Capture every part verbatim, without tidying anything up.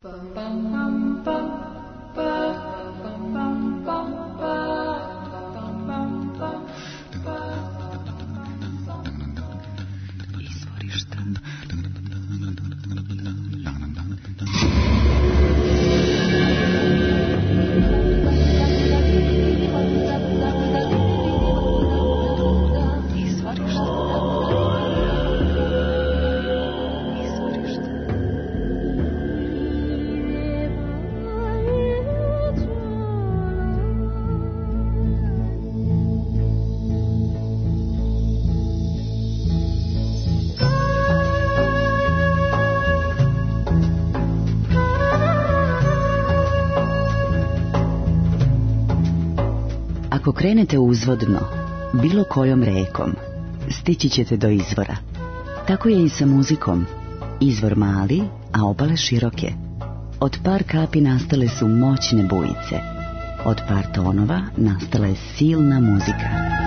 Ako krenete uzvodno, bilo kojom rekom, stići ćete do izvora. Tako je i sa muzikom. Izvor mali, a obale široke. Od par kapi nastale su moćne bujice. Od par tonova nastala je silna muzika.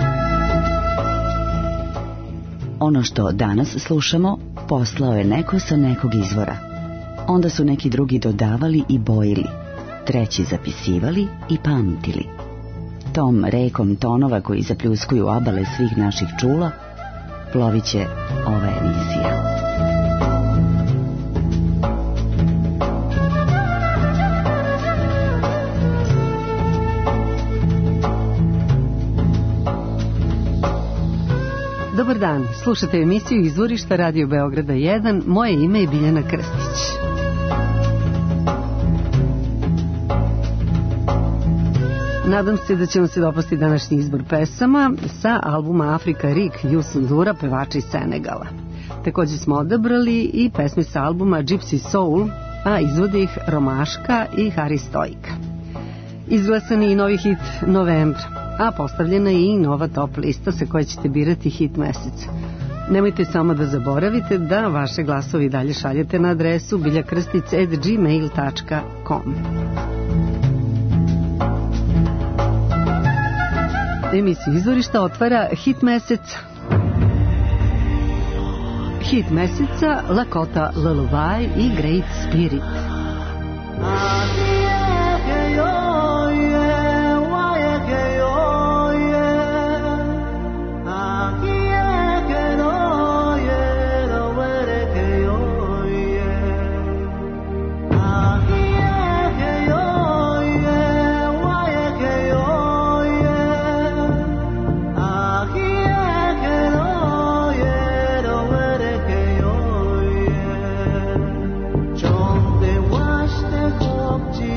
Ono što danas slušamo, poslao je neko sa nekog izvora. Onda su neki drugi dodavali i bojili, treći zapisivali i pamtili. Tom rekom tonova koji zapljuskuju obale svih naših čula, plovit će ova emisija. Dobar dan, slušate emisiju Izvorišta Radio Beograda jedan, moje ime je Biljana Krstić. Nadam se da će vam se dopasti današnji izbor pesama sa albuma Afrika Rik Youssou N'Doura, pevača iz Senegala. Također smo odabrali i pesme sa albuma Gypsy Soul, a izvode ih Romaška i Haris Stoika. Izglasan je i novi hit novembra, a postavljena je i nova top lista sa koje ćete birati hit meseca. Nemojte samo da zaboravite da vaše glasovi dalje šaljete na adresu biljakrstic at gmail dot com. Emisiju Izvorišta otvara hit meseca. Hit meseca Lakota Lullaby i Great Spirit. Chonde wash the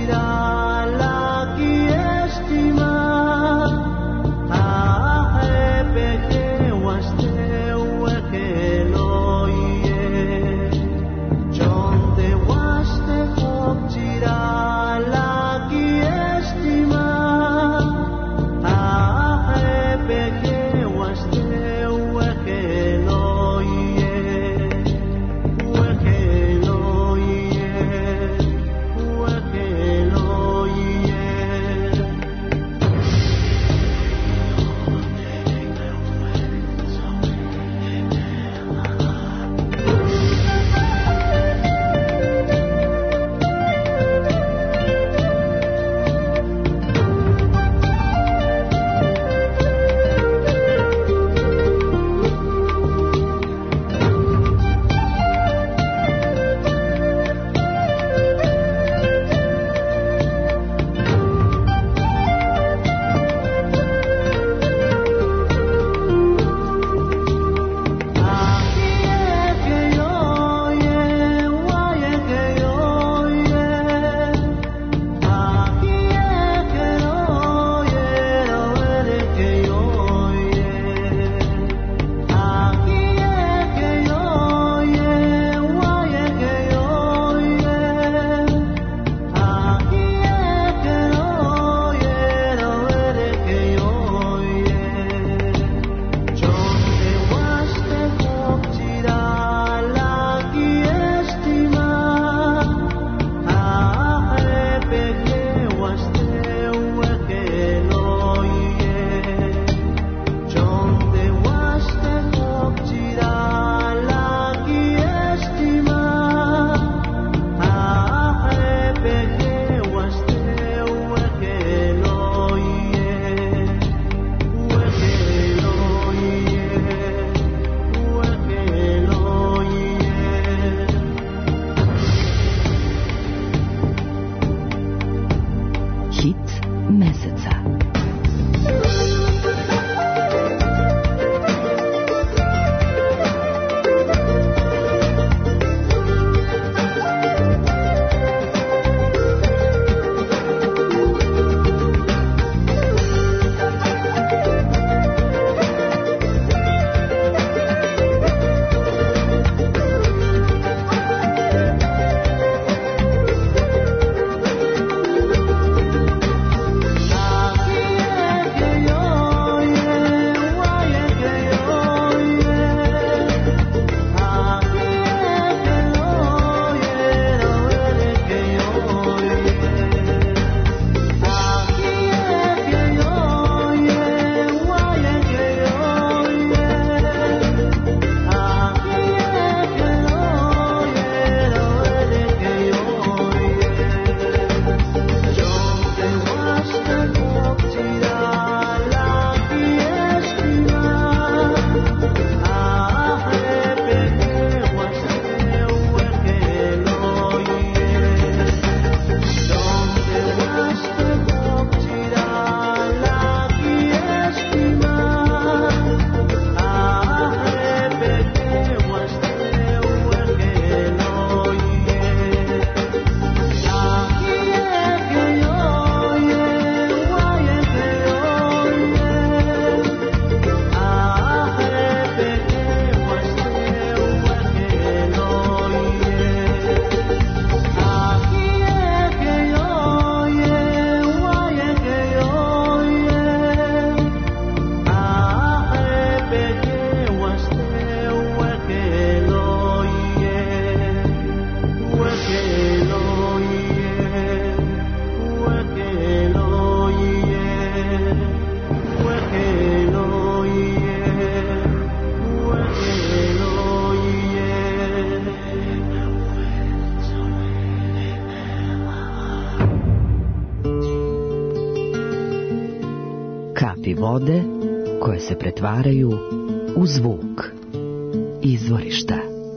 Glasovi vode koje se pretvaraju u zvuk. Izvorišta.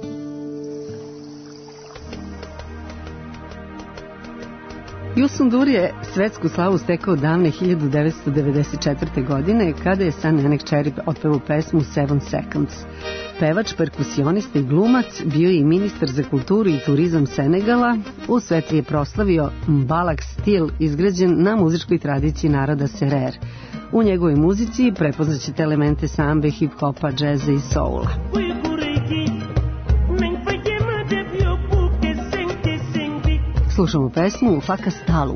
Youssou N'Dour je svetsku slavu stekao davne hiljadu devetsto devedeset četvrte. godine kada je sa Nenek Cherry otpevao pesmu Seven Seconds. Pevač, perkusionista i glumac, bio je i ministar za kulturu i turizam Senegala. U svetu je proslavio Mbalak stil izgrađen na muzičkoj tradiciji naroda Serer. U njegovoj muzici prepoznaćete elemente sambe, hip-hopa, džeza i soula. Slušamo pesmu Faka Stalu.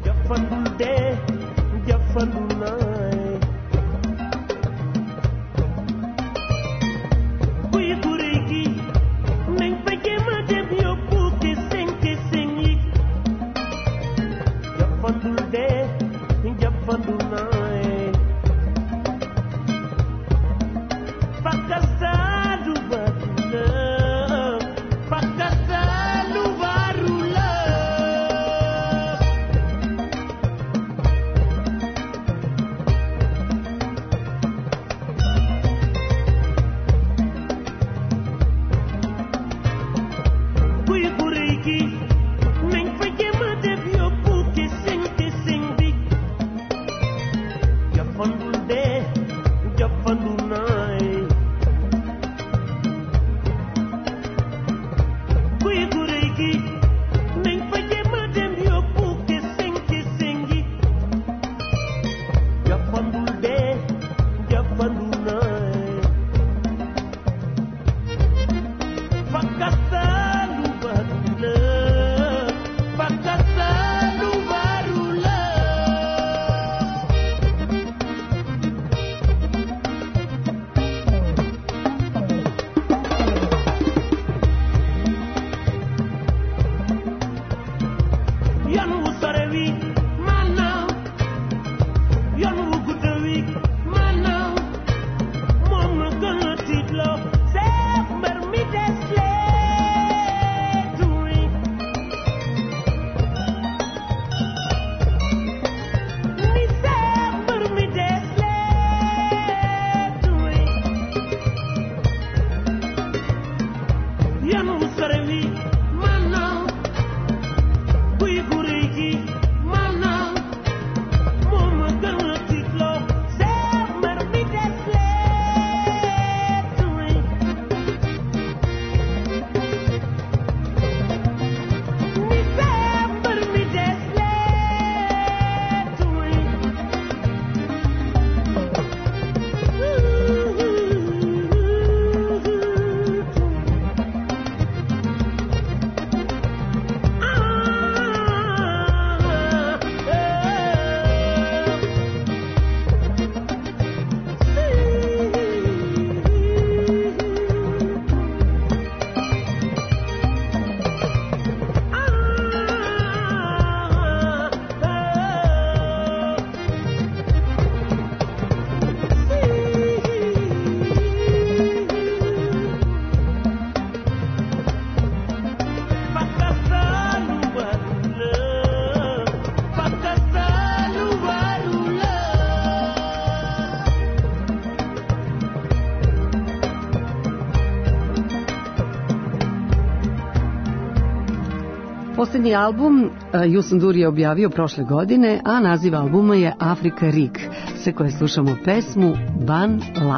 Poslednji album Youssou N'Dour je objavio prošle godine, a naziv albuma je Afrika Rig, sa koje slušamo pesmu Ban La.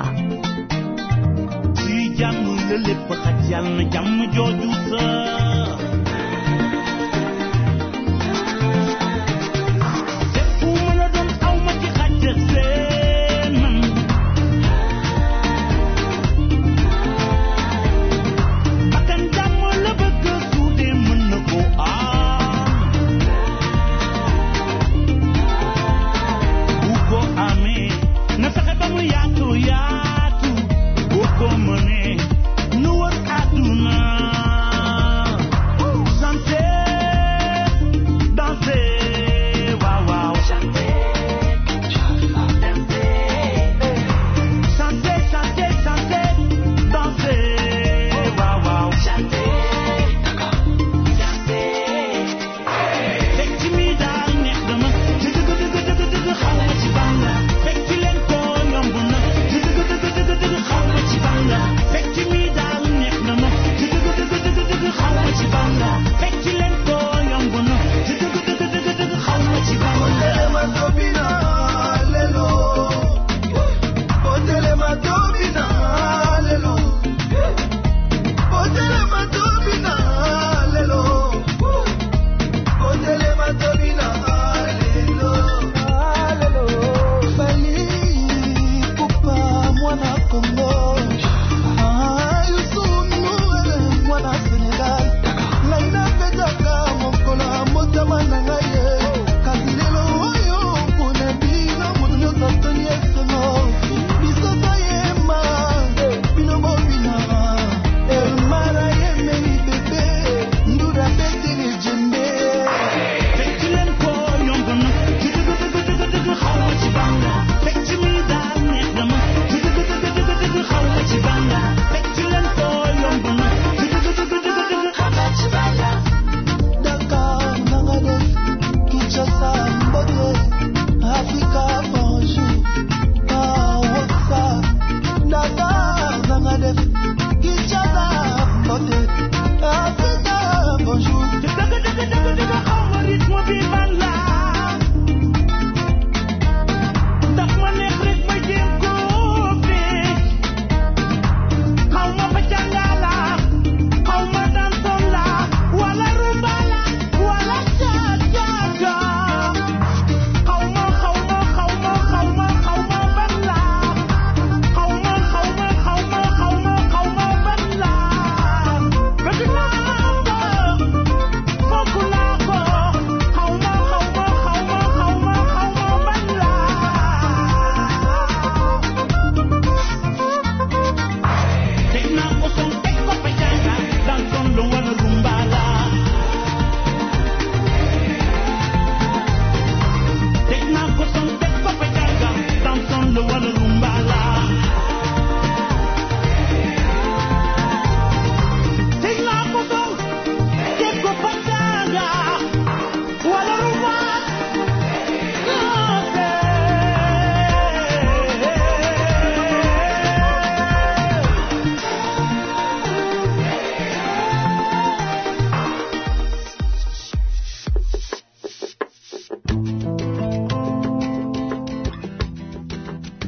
Yatu, Oko Mone, Nuwa Aduna.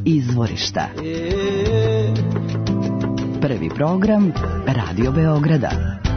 izvorišta. Prvi program Radio Beograda.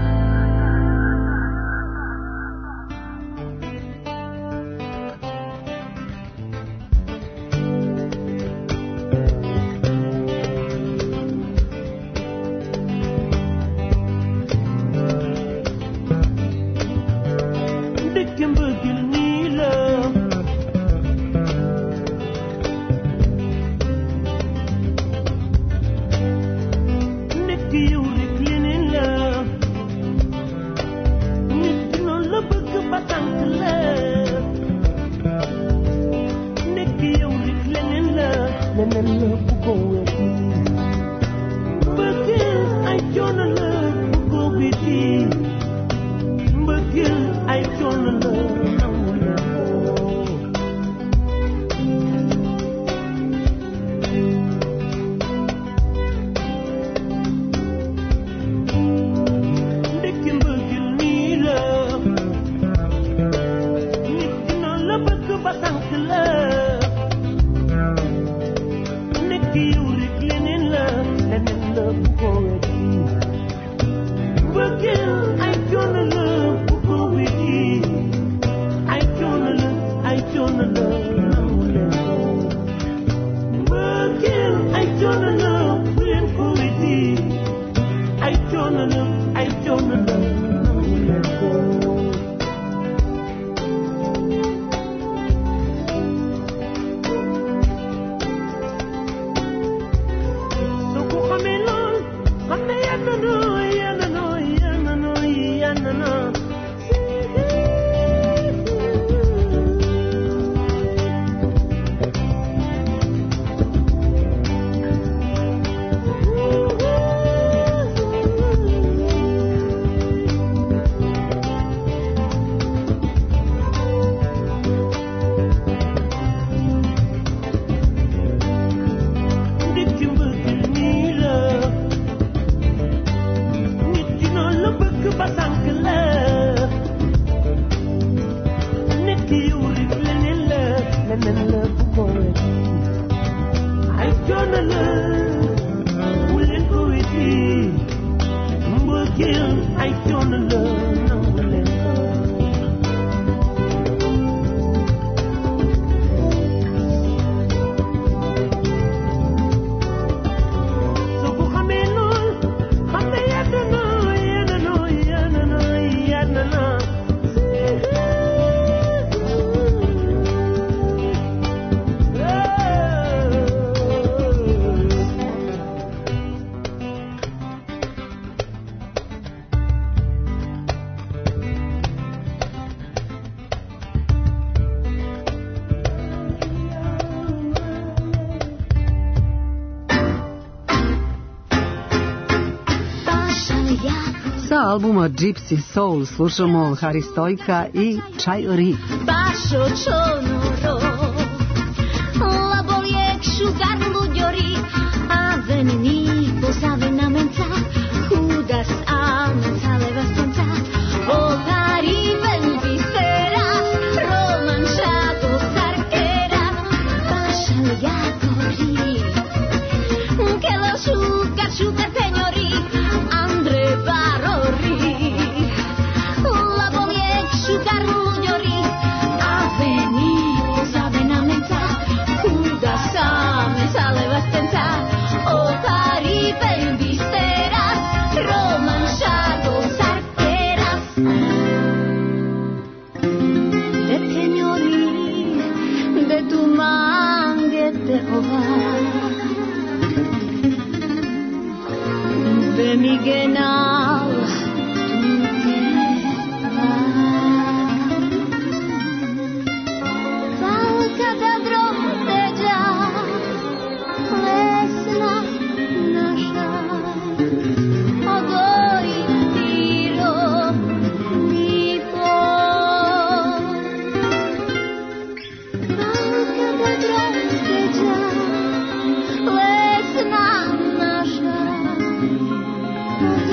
Albuma Gypsy Soul slušamo Hari Stojka i Čajori. Bacio sonoro, la boliek sugar ludiori, avvenini posave na menza, judas a menza leva stanza, o cariben visera, romanchato sarquera, bacio ya corri, que lo sugar sugar señori, Andre Barori, la boliek sugar ludiori, avveni, posave na menza, judas a menza leva stanza, o cariben visteras, romanchado sarqueras. De señori, de tu manguete hogar, de mi genal, Valka da dromteđa, lesna naša, ogoji tiro i pol. Valka da dromteđa, lesna naša,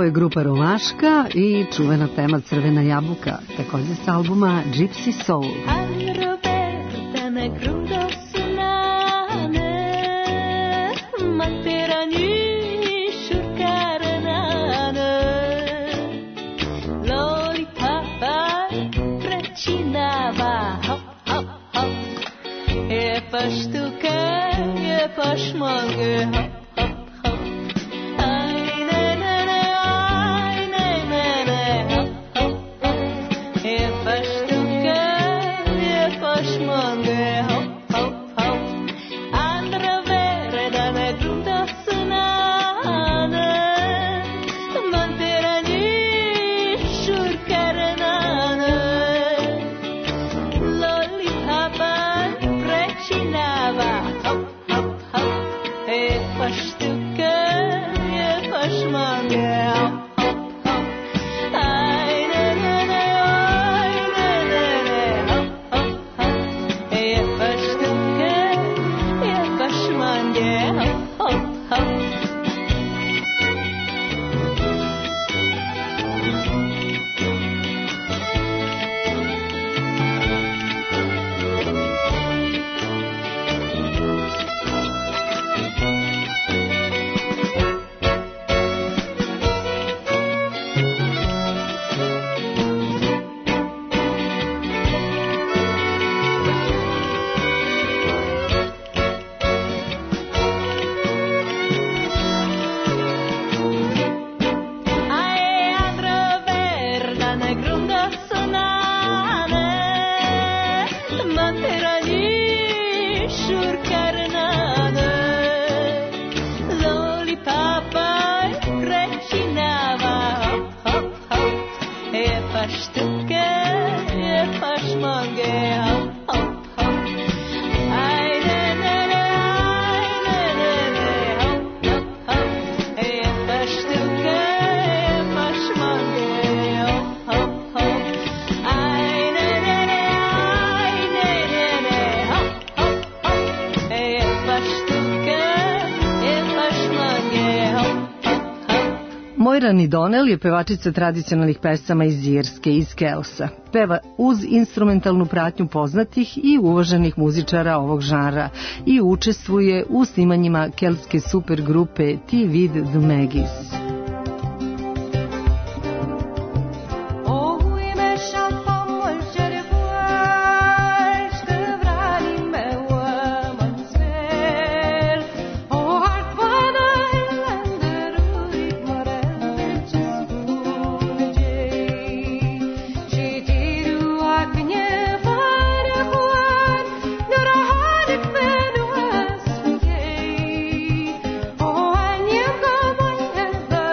Ovo je grupa Romaška i čuvena tema Crvena jabuka, takođe s albuma Gypsy Soul. Moira Nidonel je pevačica tradicionalnih pesama iz Irske, iz Kelsa. Peva uz instrumentalnu pratnju poznatih i uvaženih muzičara ovog žanra i učestvuje u snimanjima keltske supergrupe Ti Vid The Magis. Oh,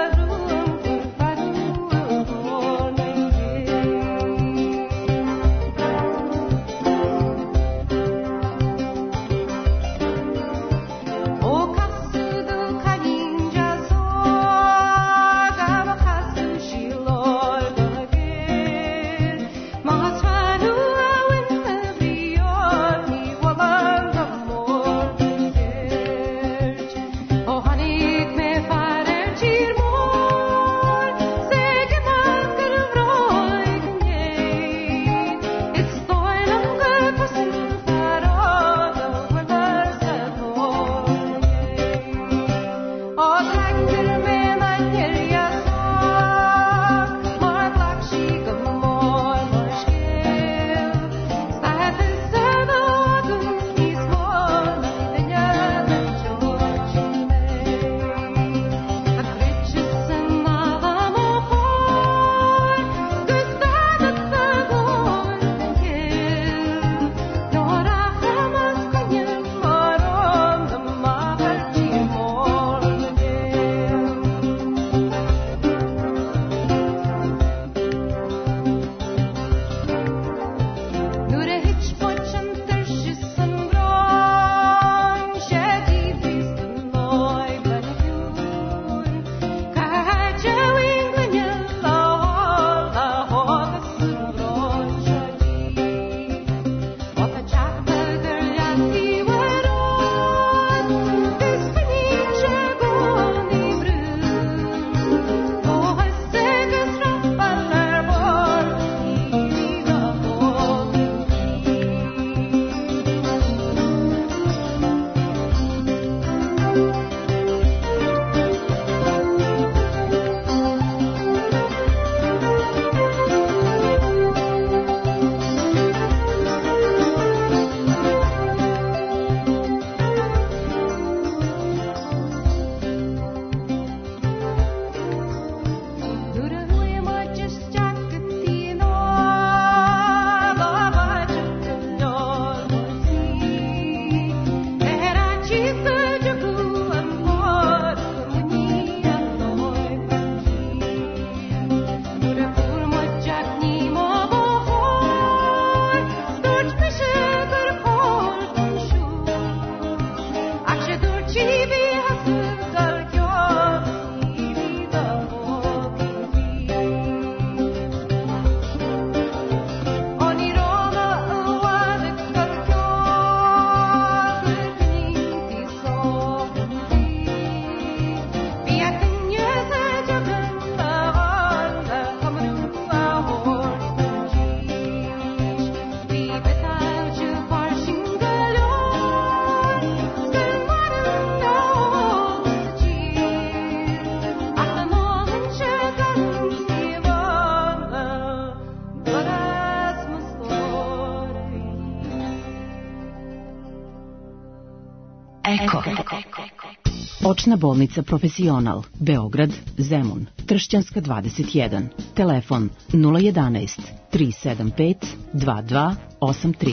Eko. Očna bolnica Profesional, Beograd, Zemun, Tršćanska dvadeset jedan. Telefon nula jedanaest tri sedam pet dva dva osam tri.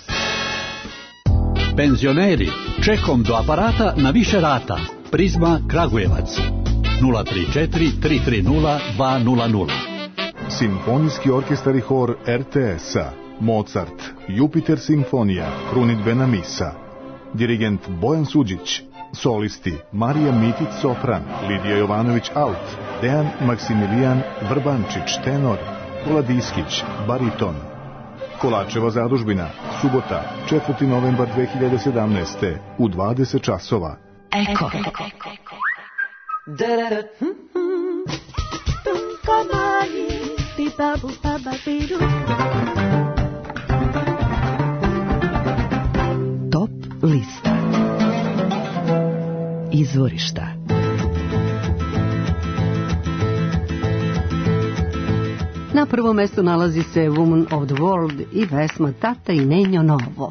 Penzioneri, čekom do aparata na više rata. Prizma Kragujevac nula tri četiri tri tri nula dva nula nula. Simfonijski orkestar i hor er te es-a, Mozart, Jupiter simfonija, krunidbena misa. Dirigent Bojan Suđić. Solisti Marija Mitić sopran, Lidija Jovanović alt, Dejan Maksimilijan Vrbančić tenor, Koladiskić bariton. Kolačeva zadužbina, subota, četvrti novembar dve hiljade sedamnaeste. u dvadeset časova. Eko. Top lista. Izvorišta. Na prvom mestu nalazi se Woman of the World i pesma Tata i Nenjo Novo.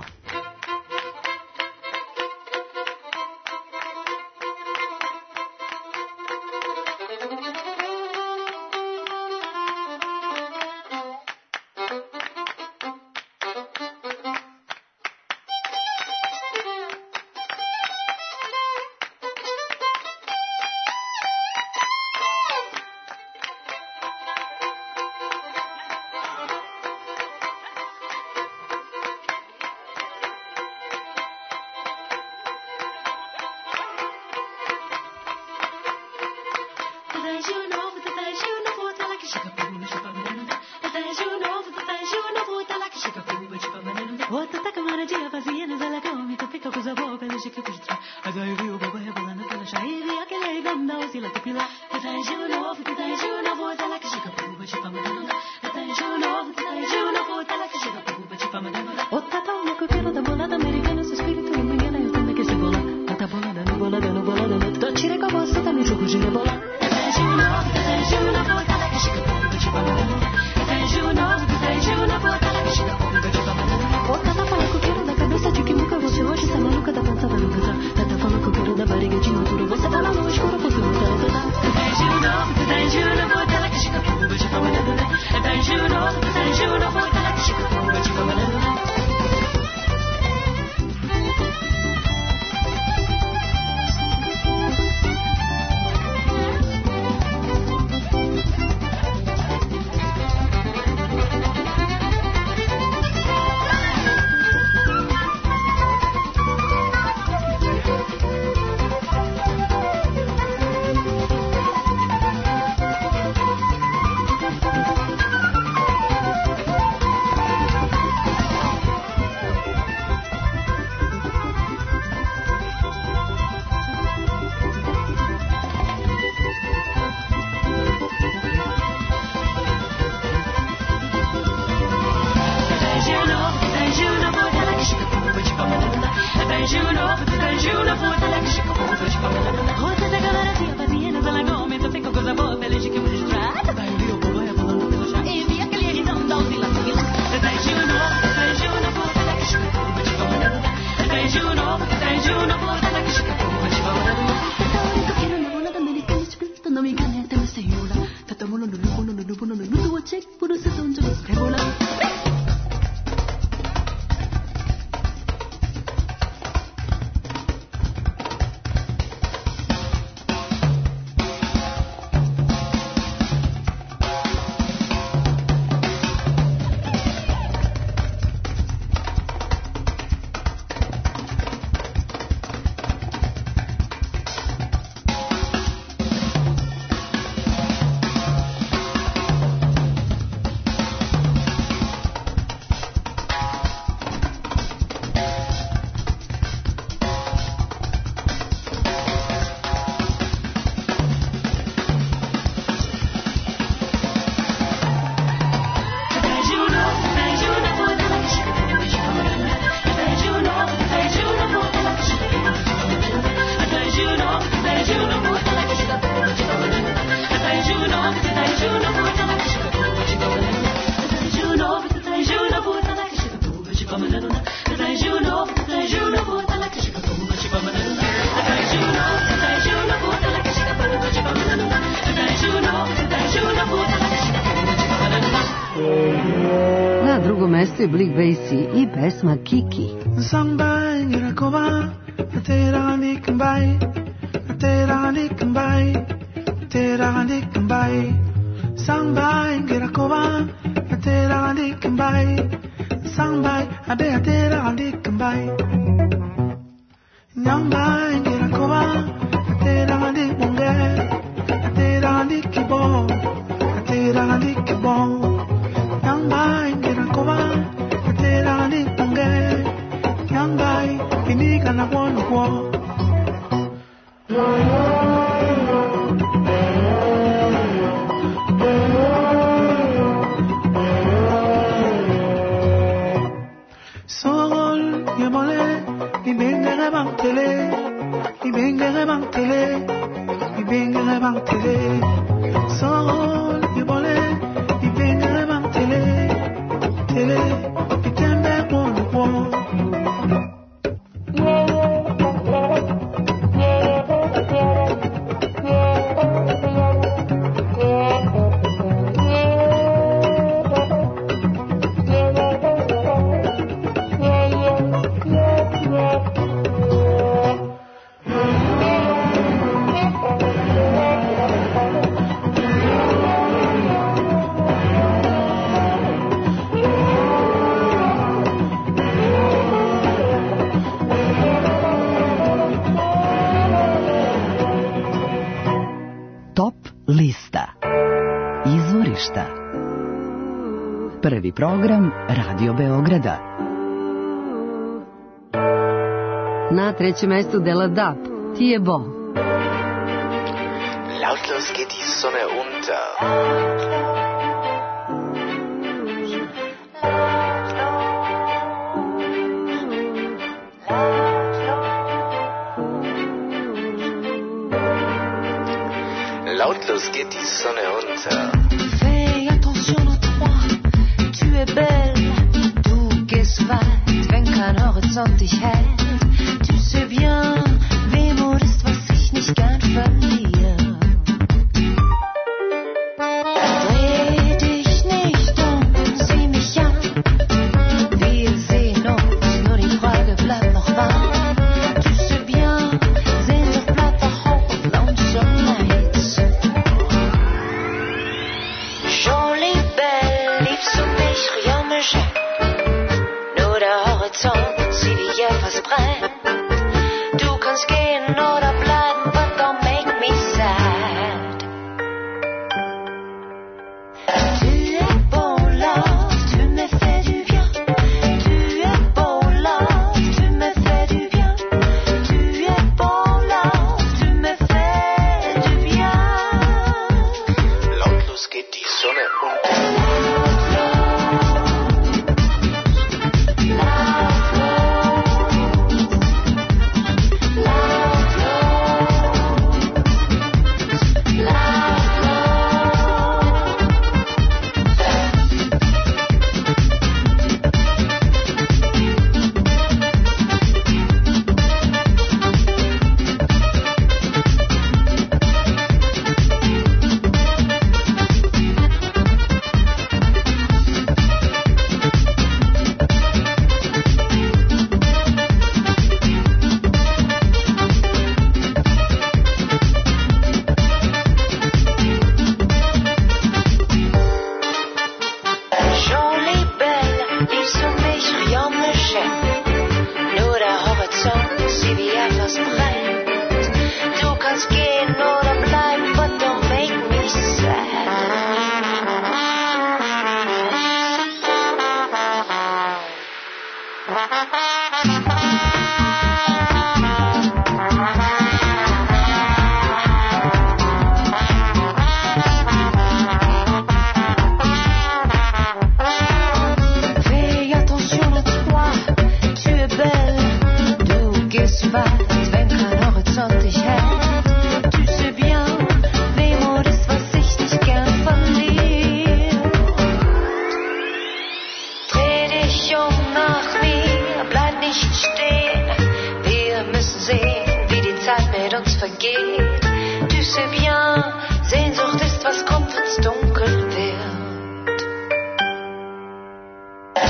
drugo mesto je Blik Basie i pesma Kiki. Sambay Girakoba, Tera Nikambay, Tera Nikambay, Tera Nikambay. Sambay Girakoba, Tera Nikambay, Sambay Ade Tera Nikambay. Nyambay Girakoba, Tera Nikbonge, Tera Nikibo, Tera Nikibo. Nyambay Girakoba, Tera Nikbonge. Nyambay, iniga na wono wo. Sol, yemole, ibengere bang tele, ibengere bang tele, ibengere bang tele. Sol, yemole, ibengere bang tele, tele, itembe wono wo. Prvi program Radio Beograda. Na trećem mestu Della Dap, Ti je Bo. Lautlos geht die Sonne unter. Lautlos geht die Sonne unter. Fais attention à toi, tu es belle, du gehst weit, wenn kein Horizont dich hält. Tu sais bien, Wehmut ist, was ich nicht gern verliere. Dreh dich nicht um, sieh mich an. Wir sehen uns, nur die Frage bleibt noch warm. Tu sais bien, Sehnsucht bleibt doch hoch und lonesome nights. Jolie belle, liebst du mich, rien me gêne. Nur der Horizont, sieh wie etwas brennt. Du kannst gehen oder bleiben, but don't make me sad. Tu es beau, love, tu me fais du bien. Tu es beau, love, tu me fais du bien. Tu es beau, love, tu me fais du bien. Lautlos geht die Sonne unter. Jolie belle, liebst du mich, rien me gêne. Nur der Horizont, sieh wie etwas brennt. Du kannst gehen oder bleiben, but don't make me sad. Fais attention à toi, tu es belle. Du gehst weit, wenn kein Horizont dich hält. Tu sais bien, Wehmut ist, was ich nicht gern verliere. Dreh dich um nach mir, bleib nicht stehen. Wir müssen sehen, wie die Zeit mit uns vergeht. Tu sais bien, Sehnsucht ist, was kommt, wenn's dunkel wird.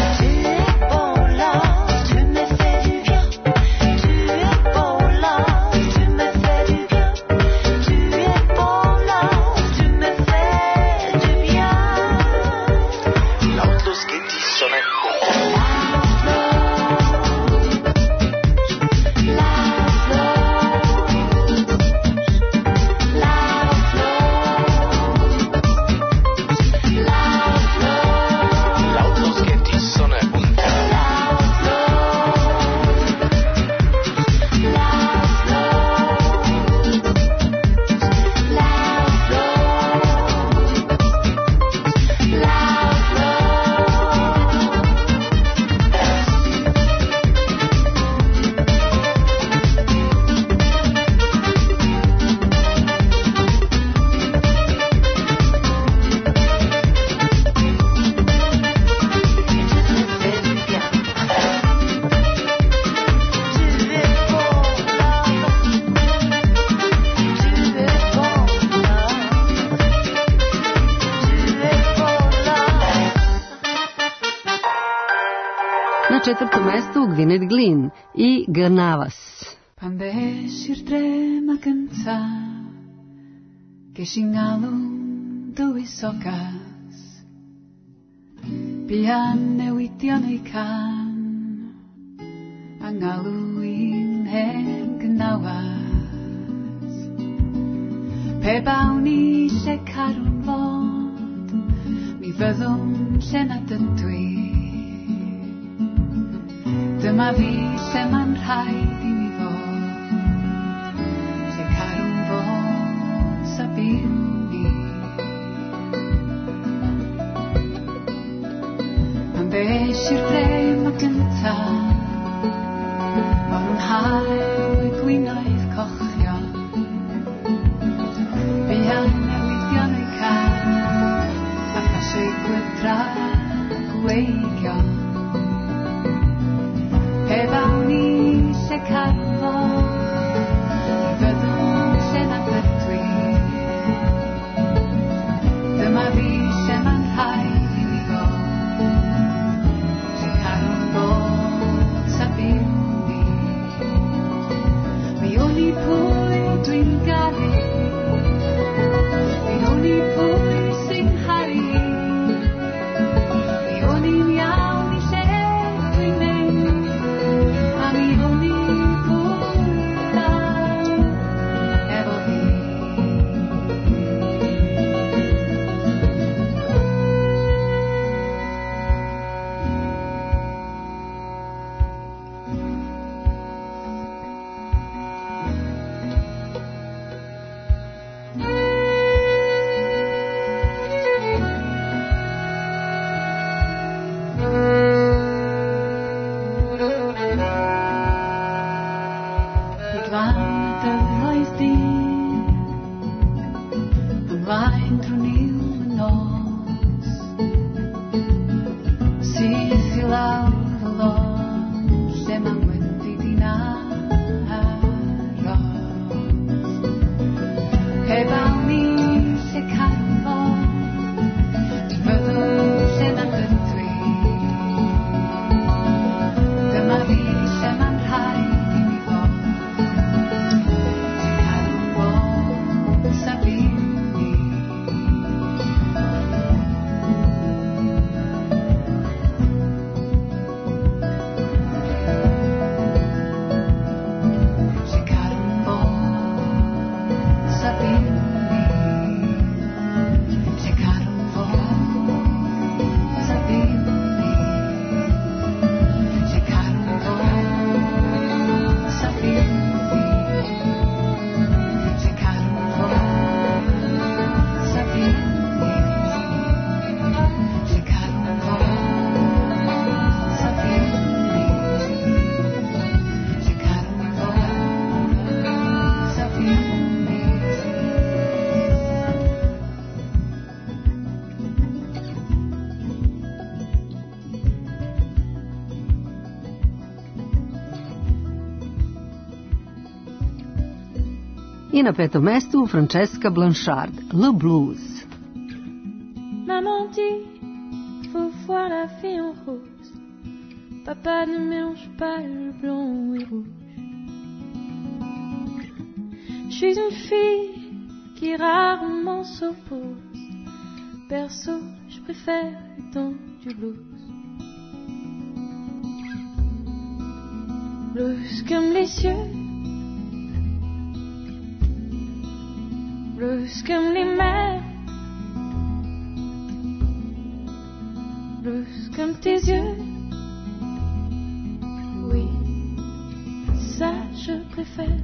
četvrtom mestu Gwyneth Glyn i Gnavas. Pandeshir trema cansa que shingalum do isokas piane witiane kan angaluin hem Gnawas pe bauni se karun vod mi fyddwn llenadydwy dyma fi lle ma'n rhaid i mi fod lle carwn fod sa byw ni pan besh i'r drem o gynta o'r nhar y gwinoedd cochion fi anewyddion o'i can a phasau gwydra gweigion pe bawn ni lle carfo i fyddwn lle nad ydw i dyma fi lle ma'n rhaid i mi fod lle carfo sa byw ni mi o'n i pwy dwi'n garu mi o'n i pwy sy'n haru mi o'n i'n iawn i lle dwi'n mynd mi o'n i pwy efo fi I na petom mestu Francesca Blanchard, Le Blues. Maman dit, faut voir la vie en rose. Papa ne mélange pas le blanc et rouge. Je suis une fille qui rarement s'oppose. Perso, je préfère le temps du blues. Blues comme les cieux, blues comme les mers, blues comme tes yeux. Oui, ça je préfère.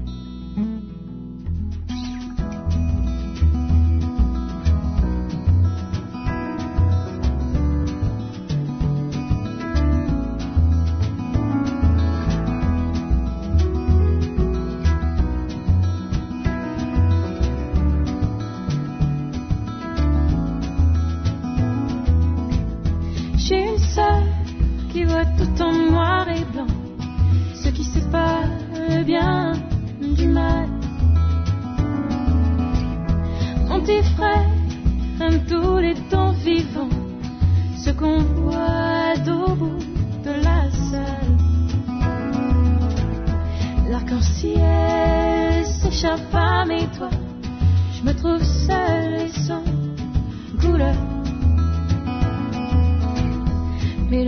Tous les temps vivants, ce qu'on voit au bout de la salle.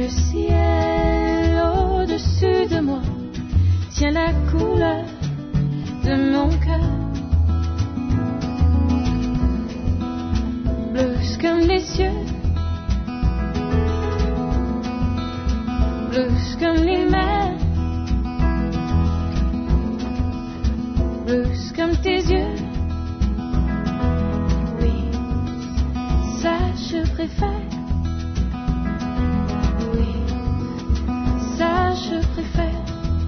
ciel au-dessus de moi tient la couleur de mon cœur. Bleus comme les cieux, bleus comme les mers, bleus comme tes yeux. Oui, ça je préfère. Oui, ça je préfère.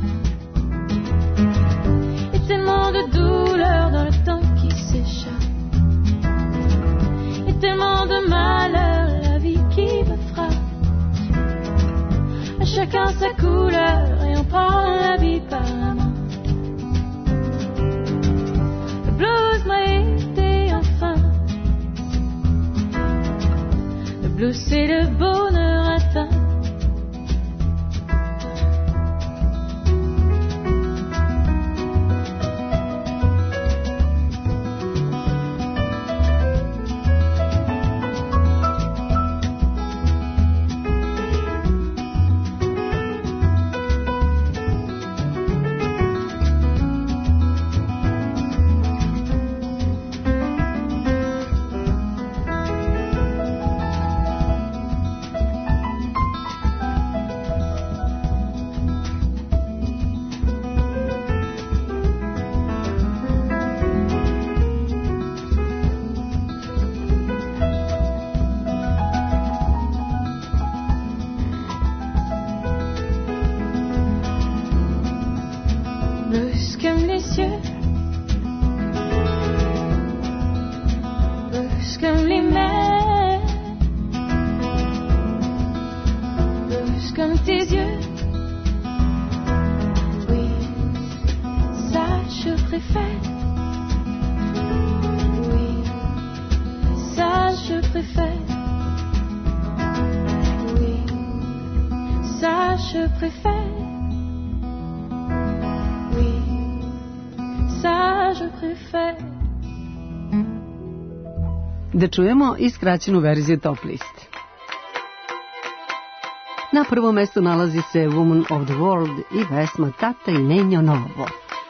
Et tellement de douleur dans le temps qui s'échappe, et tellement de malheur, la vie qui me frappe. À chacun sa couleur et on prend la vie par la main. Le blues m'a aidé enfin. Le blues c'est le bonheur atteint. Bleus comme les cieux, bleus comme les mers, bleus comme tes yeux. Oui, ça je préfère. Oui, ça je préfère. Oui, ça je préfère. Da čujemo i skraćenu verziju top liste. Na prvom mestu nalazi se Woman of the World i pesma Tata i Nenjo Novo.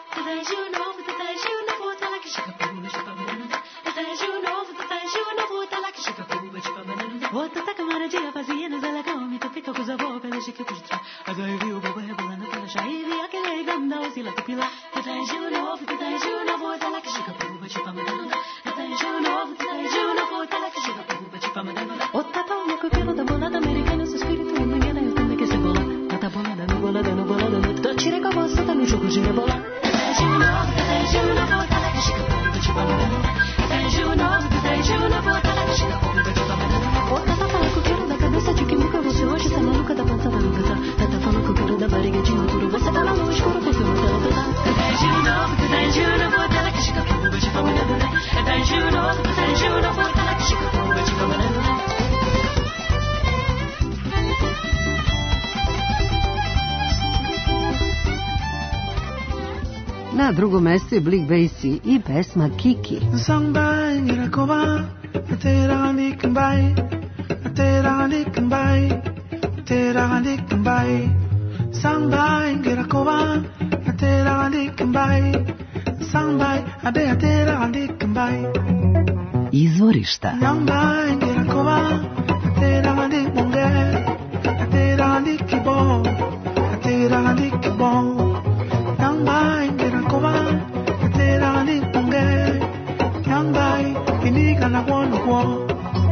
Na drugom mestu je Blik Basie i pesma Kiki. Sangbai ngirakova, atera likambai, atera likambai, atera likambai. Sangbai ngirakova, atera likambai, sangbai ade atera likambai. Izvorišta. Sangbai ngirakova, atera likambai, atera likibo, atera likibo. Sangbai ngirakova, atera likambai, sangbai iniga na wono wo.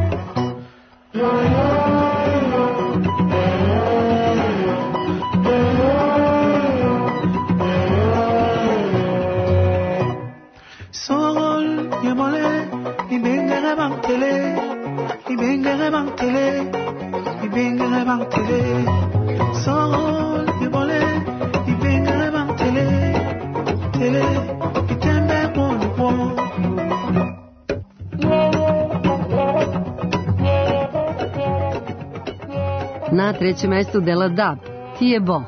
Tele, y venga de tele, y venga de tele, sol y volé, y venga de tele, tele, y tembe por por. Na trećem mestu Della Dab, Ti je bon.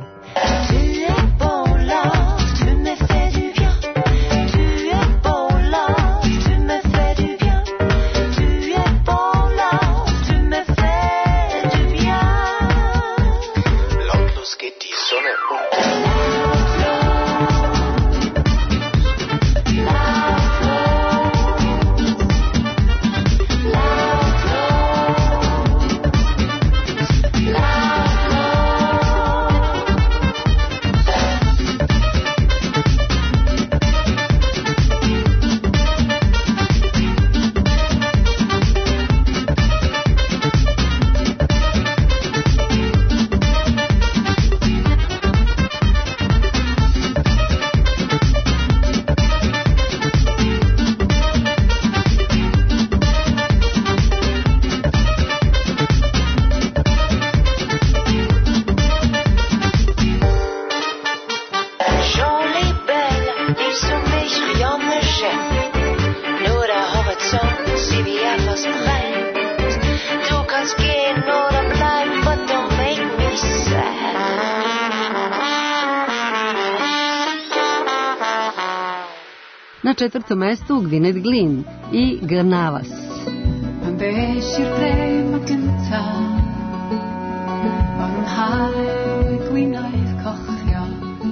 Na četvrtom mestu Gwyneth Glyn i Gnavas. Een beetje vreemd gynta Ond hael gwynaf cochio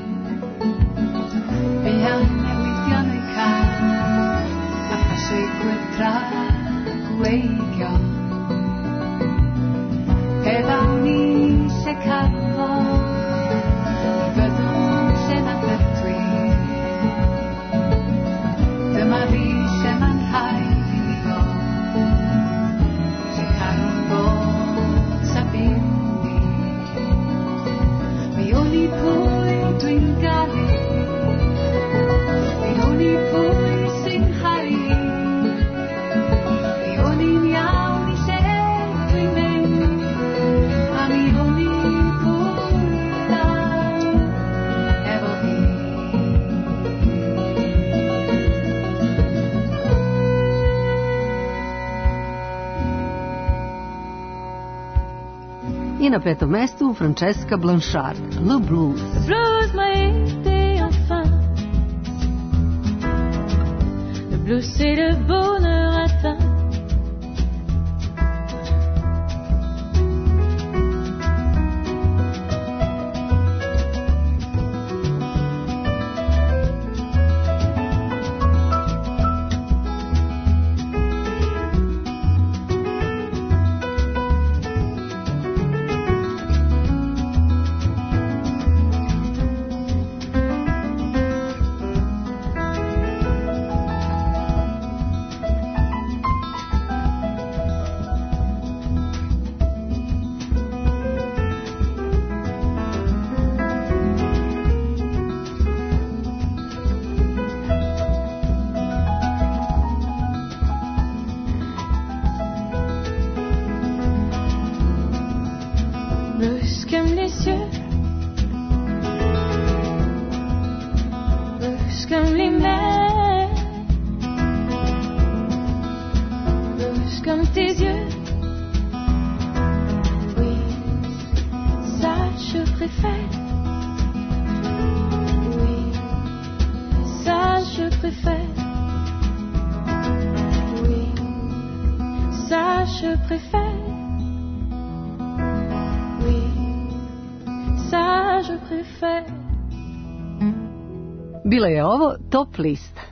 Bian newidion y cael A phasau gwydra gweigio Efo ni se cadfo I fyddwn se na bydwi Dyma fi se ma'n rhaid i go Se cadw'n bod sa byw ni Mi o'n i pwy dwi'n garu Mi o'n i pwy sy'n haru Mi o'n i'n iawn I lle dwi'n mynd A mi o'n i pwy dal efo fi I na petom mestu Francesca Blanchard, Le Blues. Le blues m'a aidé enfin. Le blues c'est le bonheur atteint. Blues comme les cieux, blues comme les mers, blues comme tes yeux. Oui, ça je préfère. Oui, ça je préfère. Oui, ça je préfère. Bila je ovo Top lista.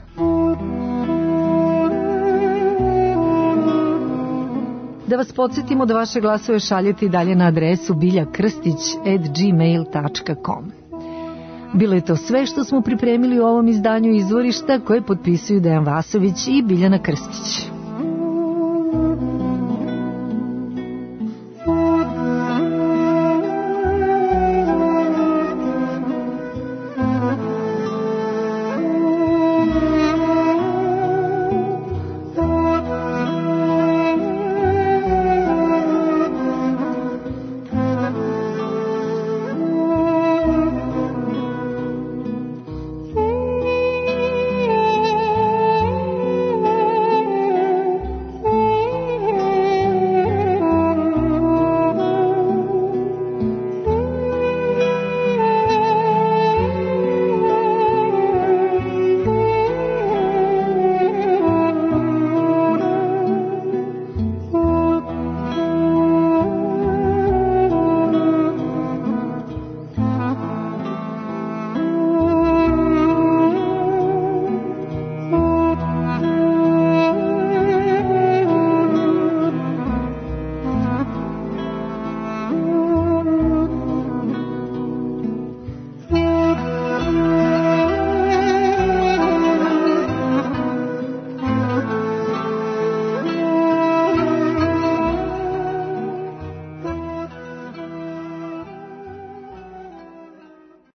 Da vas podsjetimo da vaše glasove šaljete i dalje na adresu biljakrstić at gmail dot com. Bilo je to sve što smo pripremili u ovom izdanju Izvorišta koje potpisuju Dejan Vasović i Biljana Krstić.